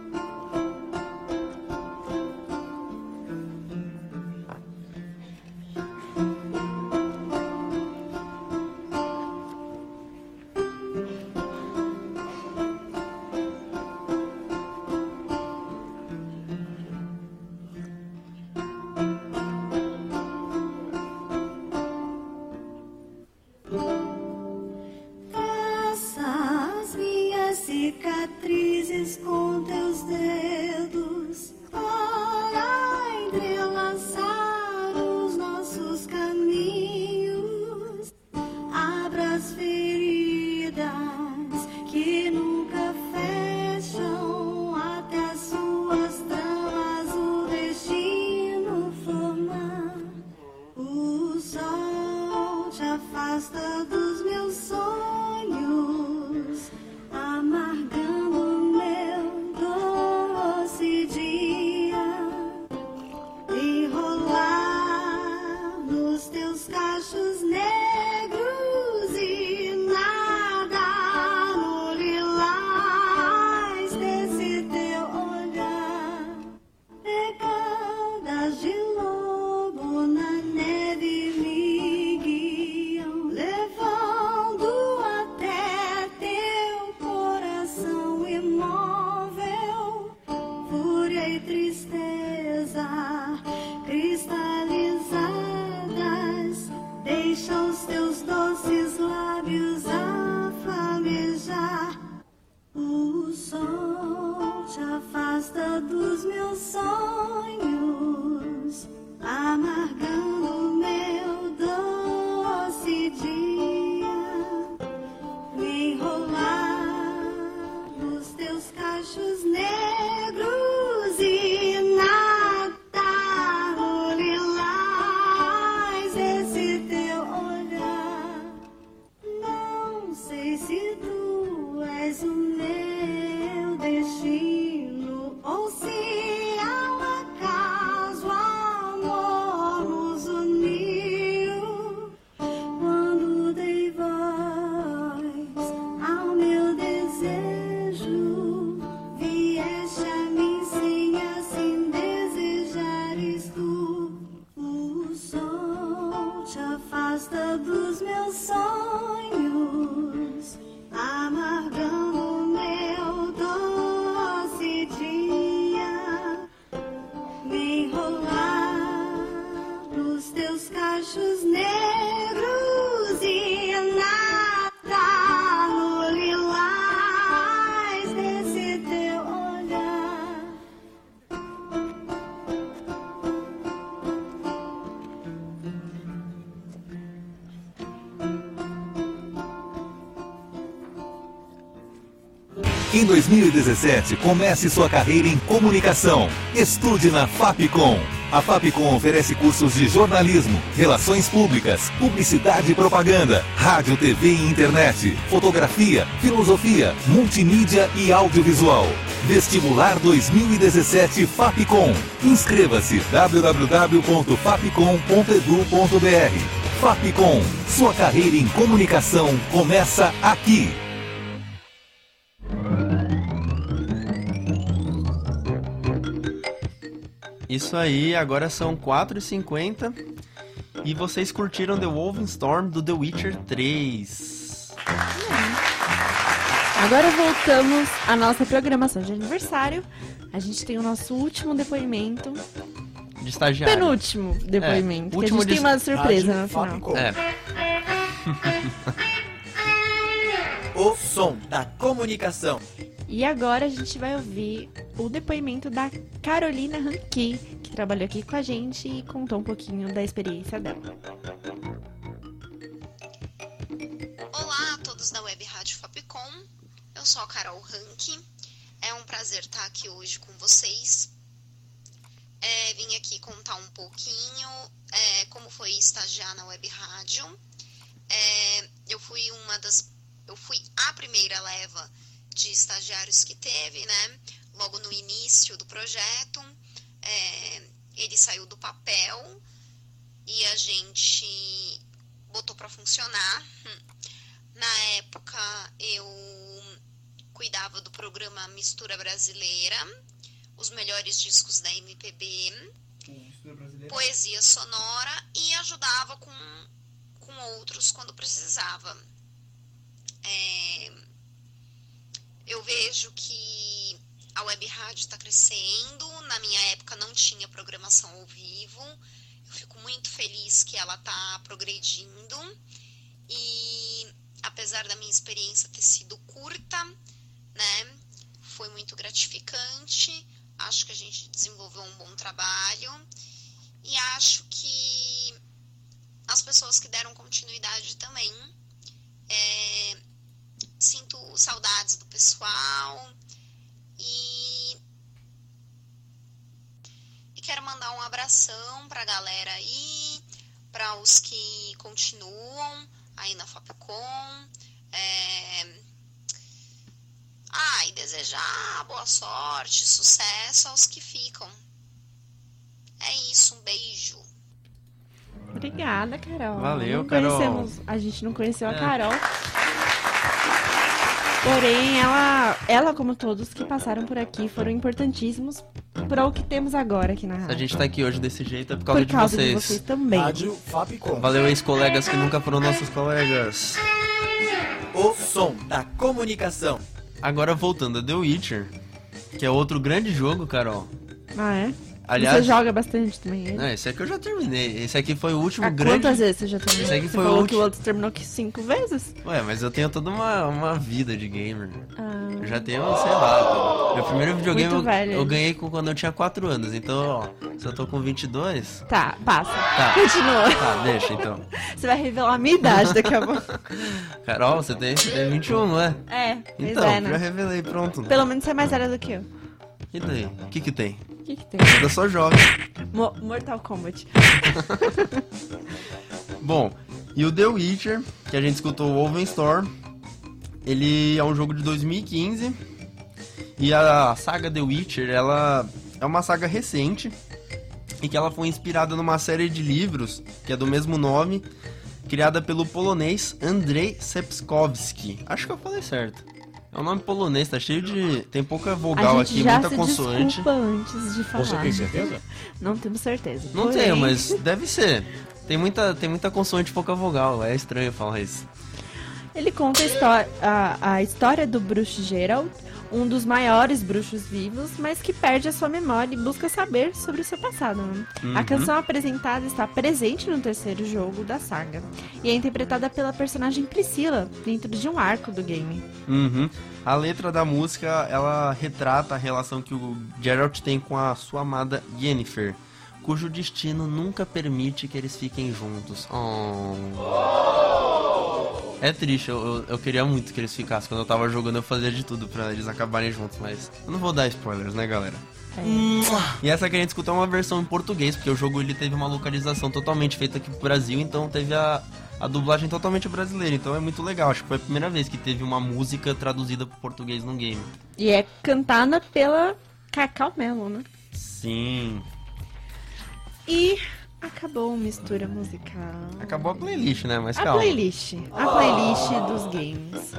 Cicatrizes com teus dedos para entrelaçar os nossos caminhos. Abra as feridas que nunca fecham até as suas tramas o destino formar. O sol te afasta dos meus sonhos, amargando meu doce dia, enrolar nos teus cachos negros e nada no lilás desse teu olhar. Pegadas de lobo na neve me guiam, levando deixa os teus doces lábios a flamejar. O sol te afasta dos meus sonhos, amargando meu doce dia. Me enrolar nos teus cachos negros e nadar no lilás esse teu olhar. Não sei se tu és o meu destino ou se ao acaso o amor nos uniu. Quando dei voz ao meu desejo, vieste a mim sem assim desejares tu. O sol te afasta dos meus sonhos, amargando meu doce dia. Me enrolar nos teus cachos negros e nadar no lilás desse teu olhar. Em 2017, comece sua carreira em comunicação. Estude na Fapcom. A Fapcom oferece cursos de jornalismo, relações públicas, publicidade e propaganda, rádio, TV e internet, fotografia, filosofia, multimídia e audiovisual. Vestibular 2017 Fapcom. Inscreva-se www.fapcom.edu.br. Fapcom, sua carreira em comunicação começa aqui. Isso aí, agora são 4h50 e vocês curtiram The Wolfenstorm do The Witcher 3. Agora voltamos à nossa programação de aniversário. A gente tem o nosso último depoimento. De estagiário. Penúltimo depoimento. É, que a gente tem uma surpresa no final. Fapcom. É. O som da comunicação. E agora a gente vai ouvir o depoimento da Carolina Ranqui, que trabalhou aqui com a gente e contou um pouquinho da experiência dela. Olá a todos da Web Rádio Fapcom, eu sou a Carol Ranqui, é um prazer estar aqui hoje com vocês. Vim aqui contar um pouquinho como foi estagiar na Web Rádio. Eu fui a primeira leva de estagiários que teve, né? Logo no início do projeto, ele saiu do papel e a gente botou para funcionar. Na época, eu cuidava do programa Mistura Brasileira, os melhores discos da MPB, poesia sonora e ajudava com outros quando precisava. Eu vejo que a web rádio está crescendo. Na minha época não tinha programação ao vivo. Eu fico muito feliz que ela está progredindo. E apesar da minha experiência ter sido curta, né, foi muito gratificante. Acho que a gente desenvolveu um bom trabalho. E acho que as pessoas que deram continuidade também. Sinto saudades do pessoal e quero mandar um abração pra galera aí, para os que continuam aí na Fapcom, e desejar boa sorte, sucesso aos que ficam. É isso, um beijo. Obrigada, Carol. Valeu, Carol. A gente não conheceu a Carol. Porém, ela, como todos que passaram por aqui, foram importantíssimos para o que temos agora aqui na rádio. Se a gente tá aqui hoje desse jeito é por causa de vocês. De vocês também. Rádio Fapcom. Valeu, ex-colegas que nunca foram nossos colegas. O som da comunicação. Agora voltando a The Witcher, que é outro grande jogo, Carol. Ah, é? Aliás, você joga bastante também ele? Não, esse aqui eu já terminei. Esse aqui foi o último Quantas vezes você já terminou? Esse aqui você foi falou o que o outro terminou que 5 vezes? Ué, mas eu tenho toda uma vida de gamer. Eu já tenho, sei lá. Meu primeiro videogame eu ganhei quando eu tinha 4 anos. Então, ó, se eu tô com 22... Tá, passa. Tá. Continua. Tá, deixa então. Você vai revelar a minha idade daqui a pouco. Carol, você tem 21, não é? É, então, é, né? já revelei, pronto. Pelo menos você é mais velha do que eu. E daí? O que tem? O que tem? Eu só jogo. Mortal Kombat. Bom, e o The Witcher, que a gente escutou o Wolfenstein, ele é um jogo de 2015. E a saga The Witcher, ela é uma saga recente e que ela foi inspirada numa série de livros, que é do mesmo nome, criada pelo polonês Andrzej Sapkowski. Acho que eu falei certo. É um nome polonês, tá cheio de... Tem pouca vogal aqui, muita consoante. Desculpa antes de falar. Você tem certeza? Não temos certeza. Não Porém... tenho, mas deve ser. Tem muita consoante e pouca vogal, é estranho falar isso. Ele conta a história do bruxo Geralt, um dos maiores bruxos vivos, mas que perde a sua memória e busca saber sobre o seu passado. Né? A canção apresentada está presente no terceiro jogo da saga e é interpretada pela personagem Priscila, dentro de um arco do game. A letra da música, ela retrata a relação que o Geralt tem com a sua amada Yennefer, cujo destino nunca permite que eles fiquem juntos. É triste, eu queria muito que eles ficassem. Quando eu tava jogando, eu fazia de tudo pra eles acabarem juntos, mas eu não vou dar spoilers, né, galera? E essa que a gente escutou é uma versão em português, porque o jogo ele teve uma localização totalmente feita aqui pro Brasil, então teve a dublagem totalmente brasileira, então é muito legal. Acho que foi a primeira vez que teve uma música traduzida pro português num game. E é cantada pela Cacau Mello, né? Sim. E... acabou a mistura musical. Acabou a playlist, né? Mas a calma. playlist dos games.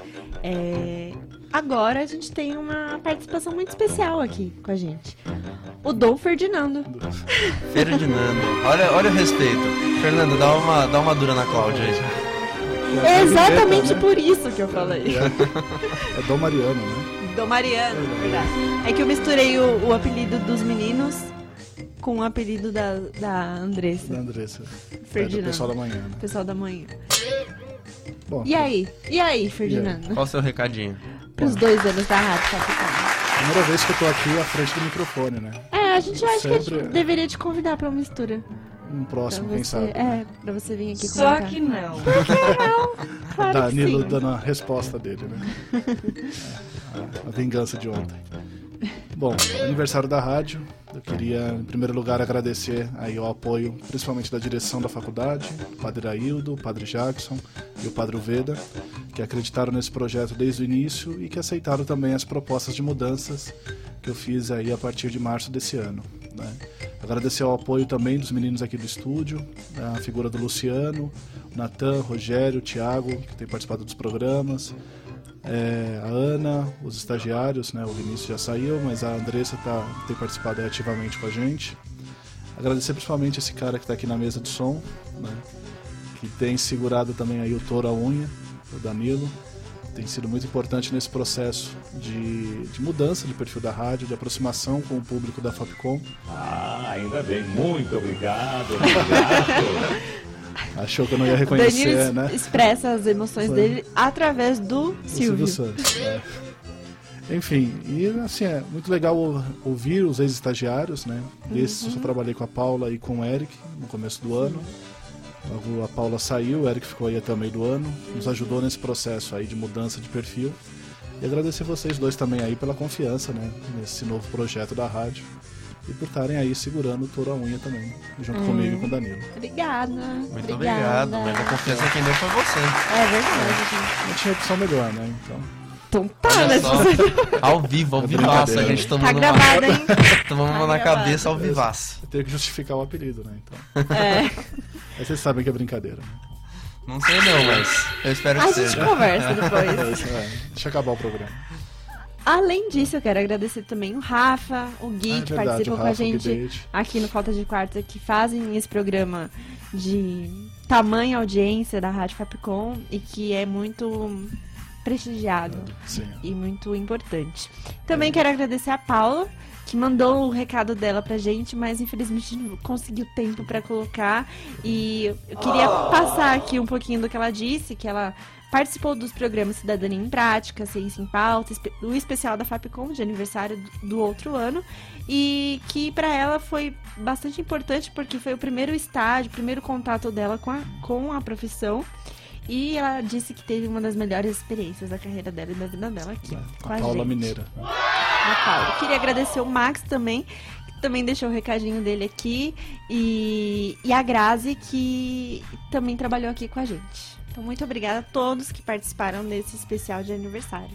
Agora a gente tem uma participação muito especial aqui com a gente. O Dom Ferdinando. Ferdinando. Olha o respeito. Fernando, dá uma dura na Cláudia aí. É exatamente por isso que eu falei. É Dom Mariano, né? Dom Mariano, verdade. É que eu misturei o apelido dos meninos com o apelido da Andressa. Da Andressa. Ferdinando. Do pessoal da manhã, né? Pessoal da manhã. Bom, E aí, Ferdinando? Qual o seu recadinho? Pros 2 anos da rádio, primeira vez que eu tô aqui à frente do microfone, né? a gente acha que a gente deveria te convidar pra uma mistura. Um próximo, quem sabe. Pra você vir aqui Só comentar. que não. Por que não? Claro Danilo que sim. dando a resposta dele, né? A vingança de ontem. Bom, aniversário da rádio. Eu queria, em primeiro lugar, agradecer aí o apoio, principalmente da direção da faculdade, o Padre Aildo, o Padre Jackson e o Padre Uveda, que acreditaram nesse projeto desde o início e que aceitaram também as propostas de mudanças que eu fiz aí a partir de março desse ano, né? Agradecer ao apoio também dos meninos aqui do estúdio, a figura do Luciano, o Natan, o Rogério, o Thiago, que tem participado dos programas, a Ana, os estagiários, né? O Vinícius já saiu, mas a Andressa tem participado ativamente com a gente. Agradecer principalmente esse cara que está aqui na mesa de som, né? Que tem segurado também aí o touro à unha, o Danilo. Tem sido muito importante nesse processo de mudança de perfil da rádio, de aproximação com o público da Fapcom. Ainda bem, muito obrigado. Achou que eu não ia reconhecer, Danilo né? expressa as emoções dele através do Silvio. Santos. Enfim, e assim, é muito legal ouvir os ex-estagiários, né? Desses eu só trabalhei com a Paula e com o Eric no começo do ano. Logo a Paula saiu, o Eric ficou aí até o meio do ano, nos ajudou nesse processo aí de mudança de perfil. E agradecer vocês dois também aí pela confiança, né? Nesse novo projeto da rádio. E por estarem aí segurando o touro à unha também, junto comigo e com o Danilo. Obrigada. Muito obrigado, mas a confiança quem deu foi você. É verdade, gente. Não tinha opção melhor, né? Então tá, né? Ao vivo, ao vivaço, a gente tomando gravado, hein? Tomamos uma na cabeça ao vivaço. Eu tenho que justificar o apelido, né? Então. Aí vocês sabem que é brincadeira, né? Não sei não, mas eu espero que seja. A gente conversa depois. Deixa eu acabar o programa. Além disso, eu quero agradecer também o Rafa, o Gui, que participam com a gente aqui no Falta de Quarta, que fazem esse programa de tamanha audiência da Rádio Fapcom e que é muito prestigiado Sim. e muito importante. Também quero agradecer a Paula, que mandou o recado dela pra gente, mas infelizmente não conseguiu tempo pra colocar. E eu queria passar aqui um pouquinho do que ela disse, que ela participou dos programas Cidadania em Prática, Ciência em Pauta, o especial da Fapcom de aniversário do outro ano, e que pra ela foi bastante importante porque foi o primeiro estágio, o primeiro contato dela com a profissão. E ela disse que teve uma das melhores experiências da carreira dela e da vida dela aqui com a Paula gente. Mineira. A Paula. Queria agradecer o Max também, que também deixou o recadinho dele aqui, e a Grazi, que também trabalhou aqui com a gente. Então, muito obrigada a todos que participaram desse especial de aniversário.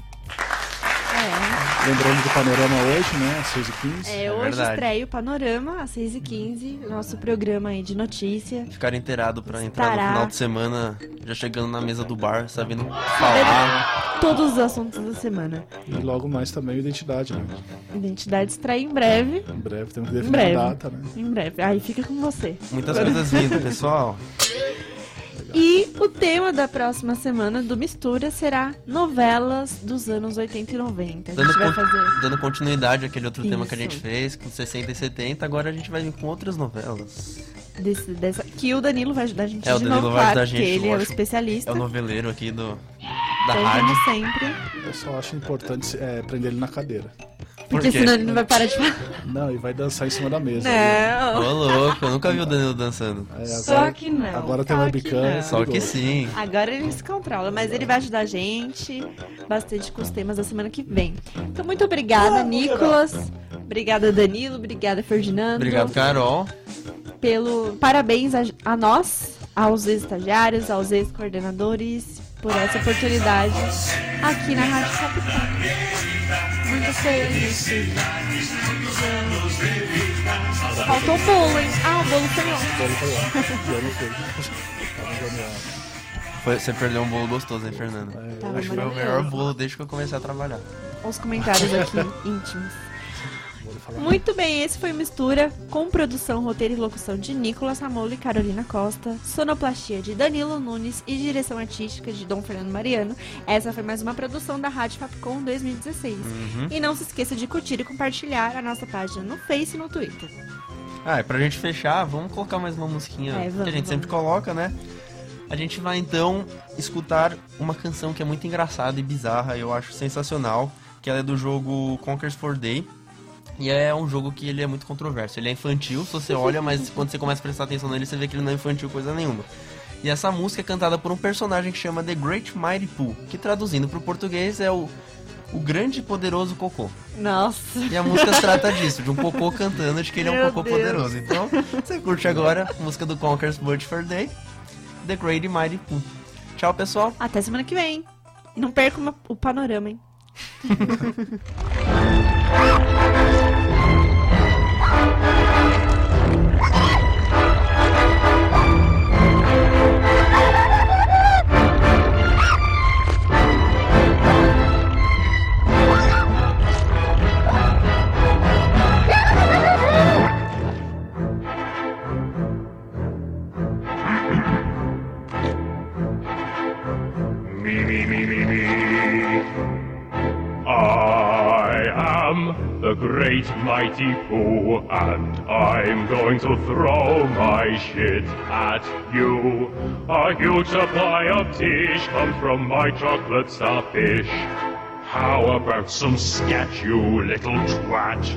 Lembrando do Panorama hoje, né? Às 6h15. Hoje verdade. estreia o Panorama, às 6h15, nosso programa aí de notícia. Ficar inteirado pra entrar Estará. no final de semana, já chegando na mesa do bar, sabendo falar. Todos os assuntos da semana. E logo mais também o Identidade, né? Identidade estreia em breve. Em breve, temos que Em definir breve. a data, né? Em breve. Aí fica com você. Muitas coisas vindo, pessoal. E o tema da próxima semana do Mistura será novelas dos anos 80 e 90. A gente vai fazer... Dando continuidade àquele outro tema que a Isso. gente fez, com 60 e 70, agora a gente vai vir com outras novelas. que o Danilo vai ajudar a gente O de Danilo novo, vai claro, ajudar a gente, porque ele é o lógico. especialista. É o noveleiro aqui da Então, rádio. como sempre. Eu só acho importante prender ele na cadeira. Porque senão ele não vai parar de falar. Não, e vai dançar em cima da mesa. Não. Ô, louco, eu nunca vi o Danilo dançando. Só que não. Agora tem Só webcam. que não. Só que sim. Agora ele se controla, mas ele vai ajudar a gente bastante com os temas da semana que vem. Então, muito obrigada, Nicolas. Obrigada, Danilo. Obrigada, Ferdinando. Obrigado, Carol. Parabéns a nós, aos ex-estagiários, aos ex-coordenadores, por essa oportunidade aqui na Rádio Fapcom. Muito feliz. Faltou o bolo, hein? Ah, o bolo foi ontem. Eu não fui. Você perdeu um bolo gostoso, hein, Fernando? Tava Acho que foi o maravilhoso. melhor bolo desde que eu comecei a trabalhar. Os comentários aqui íntimos. Muito bem, esse foi o Mistura, com produção, roteiro e locução de Nicolas Ramolo e Carolina Costa, sonoplastia de Danilo Nunes e direção artística de Dom Fernando Mariano. Essa foi mais uma produção da Rádio Fapcom 2016. E não se esqueça de curtir e compartilhar a nossa página no Face e no Twitter. E pra gente fechar, vamos colocar mais uma musiquinha que a gente sempre coloca, né? A gente vai então escutar uma canção que é muito engraçada e bizarra, eu acho sensacional, que ela é do jogo Conquers for Day. E é um jogo que ele é muito controverso. Ele é infantil, se você olha, mas quando você começa a prestar atenção nele, você vê que ele não é infantil coisa nenhuma. E essa música é cantada por um personagem que chama The Great Mighty Pooh, que traduzindo pro português é o grande e poderoso cocô. Nossa. E a música se trata disso, de um cocô cantando de que ele é um Meu cocô Deus. poderoso. Então, você curte agora a música do Conquers for Day, The Great Mighty Pooh. Tchau, pessoal. Até semana que vem. Não perca o panorama, hein? I am the great mighty Pooh, and I'm going to throw my shit at you. A huge supply of tish comes from my chocolate starfish. How about some scat, you little twat?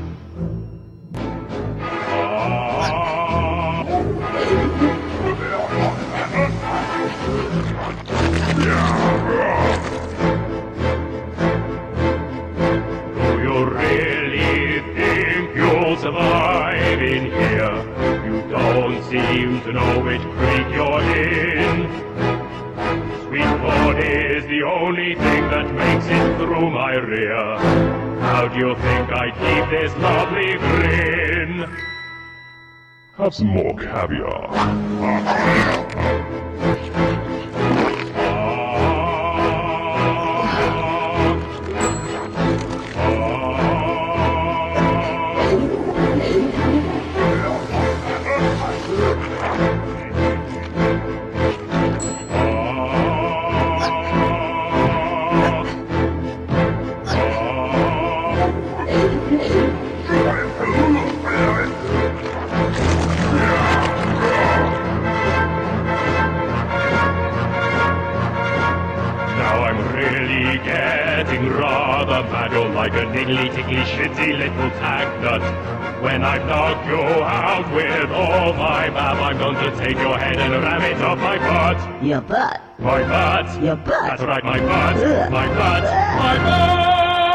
Do you really think you'll survive in here? You don't seem to know which creek you're in. Sweet corn is the only thing that makes it through my rear. How do you think I keep this lovely grin? Have some more caviar. like a niggly-tiggly, shitty little tagnut. When I've knocked you out with all my bab, I'm going to take your head and ram it up my butt. Your butt. My butt. Your butt. That's right, my butt. Ugh. My butt. My butt.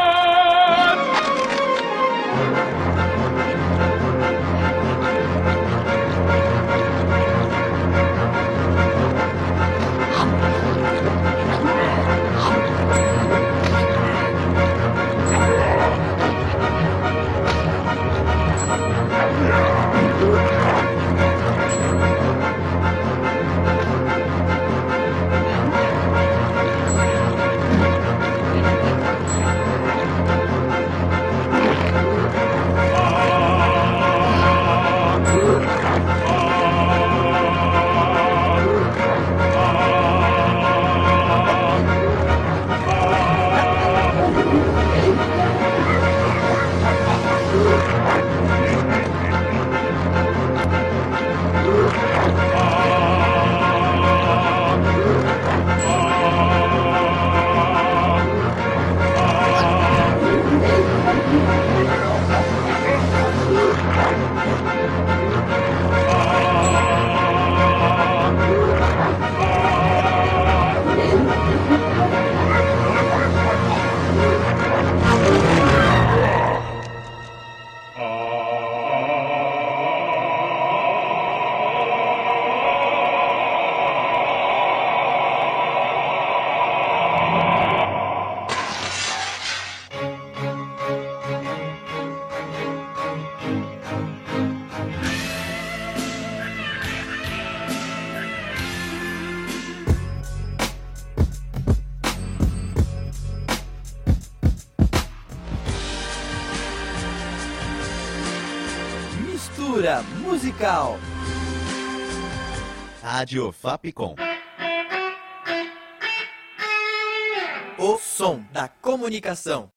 Mistura musical. Rádio Fapcom. O som da comunicação.